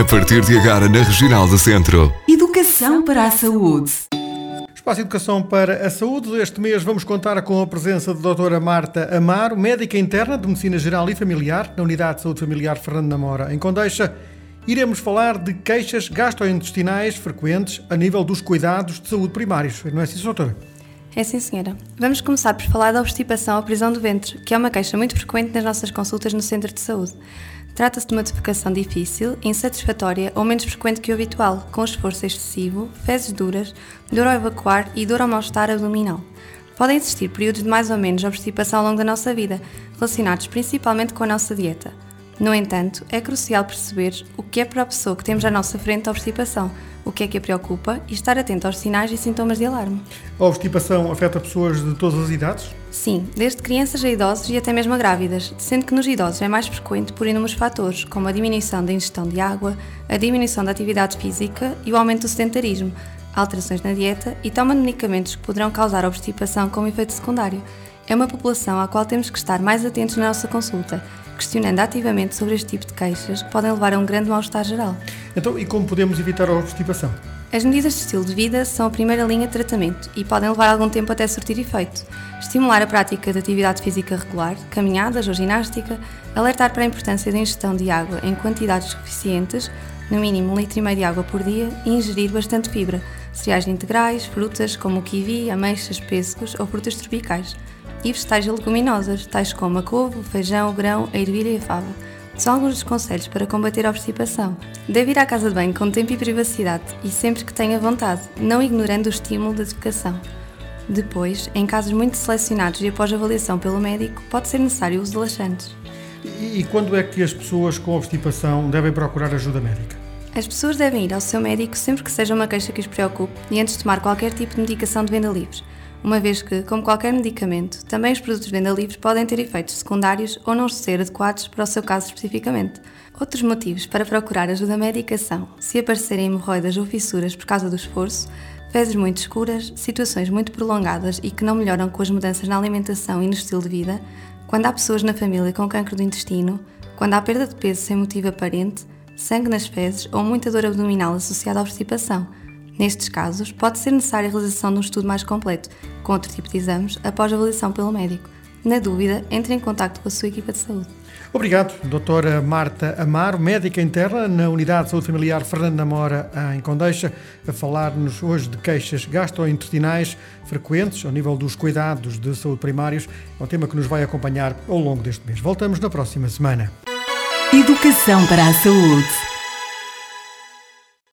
A partir de agora na Regional do Centro. Educação para a saúde. Espaço Educação para a Saúde. Este mês vamos contar com a presença da doutora Marta Amaro, médica interna de Medicina Geral e Familiar, na Unidade de Saúde Familiar Fernando Namora, em Condeixa. Iremos falar de queixas gastrointestinais frequentes a nível dos cuidados de saúde primários. Não é assim, doutora? É sim, senhora. Vamos começar por falar da obstipação ou prisão do ventre, que é uma queixa muito frequente nas nossas consultas no centro de saúde. Trata-se de uma defecação difícil, insatisfatória ou menos frequente que o habitual, com esforço excessivo, fezes duras, dor ao evacuar e dor ao mal-estar abdominal. Podem existir períodos de mais ou menos obstipação ao longo da nossa vida, relacionados principalmente com a nossa dieta. No entanto, é crucial perceber o que é para a pessoa que temos à nossa frente a obstipação, o que é que a preocupa e estar atento aos sinais e sintomas de alarme. A obstipação afeta pessoas de todas as idades? Sim, desde crianças a idosos e até mesmo a grávidas, sendo que nos idosos é mais frequente por inúmeros fatores, como a diminuição da ingestão de água, a diminuição da atividade física e o aumento do sedentarismo, alterações na dieta e toma de medicamentos que poderão causar obstipação como efeito secundário. É uma população à qual temos que estar mais atentos na nossa consulta, questionando ativamente sobre este tipo de queixas que podem levar a um grande mal-estar geral. Então, e como podemos evitar a obstipação? As medidas de estilo de vida são a primeira linha de tratamento e podem levar algum tempo até surtir efeito. Estimular a prática de atividade física regular, caminhadas ou ginástica, alertar para a importância da ingestão de água em quantidades suficientes, no mínimo 1,5 litro de água por dia, e ingerir bastante fibra, cereais integrais, frutas como o kiwi, ameixas, pêssegos ou frutas tropicais, e vegetais e leguminosas, tais como a couve, o feijão, o grão, a ervilha e a fava. São alguns dos conselhos para combater a obstipação. Deve ir à casa de banho com tempo e privacidade e sempre que tenha vontade, não ignorando o estímulo da defecação. Depois, em casos muito selecionados e após avaliação pelo médico, pode ser necessário o uso de laxantes. E quando é que as pessoas com obstipação devem procurar ajuda médica? As pessoas devem ir ao seu médico sempre que seja uma queixa que os preocupe e antes de tomar qualquer tipo de medicação de venda livre, uma vez que, como qualquer medicamento, também os produtos de venda livre podem ter efeitos secundários ou não ser adequados para o seu caso especificamente. Outros motivos para procurar ajuda médica são, se aparecerem hemorroidas ou fissuras por causa do esforço, fezes muito escuras, situações muito prolongadas e que não melhoram com as mudanças na alimentação e no estilo de vida, quando há pessoas na família com cancro do intestino, quando há perda de peso sem motivo aparente, sangue nas fezes ou muita dor abdominal associada à obstipação. Nestes casos, pode ser necessária a realização de um estudo mais completo, com outro tipo de exames, após avaliação pelo médico. Na dúvida, entre em contacto com a sua equipa de saúde. Obrigado, doutora Marta Amaro, médica interna na Unidade de Saúde Familiar Fernando Namora, em Condeixa, a falar-nos hoje de queixas gastrointestinais frequentes ao nível dos cuidados de saúde primários. É um tema que nos vai acompanhar ao longo deste mês. Voltamos na próxima semana. Educação para a saúde.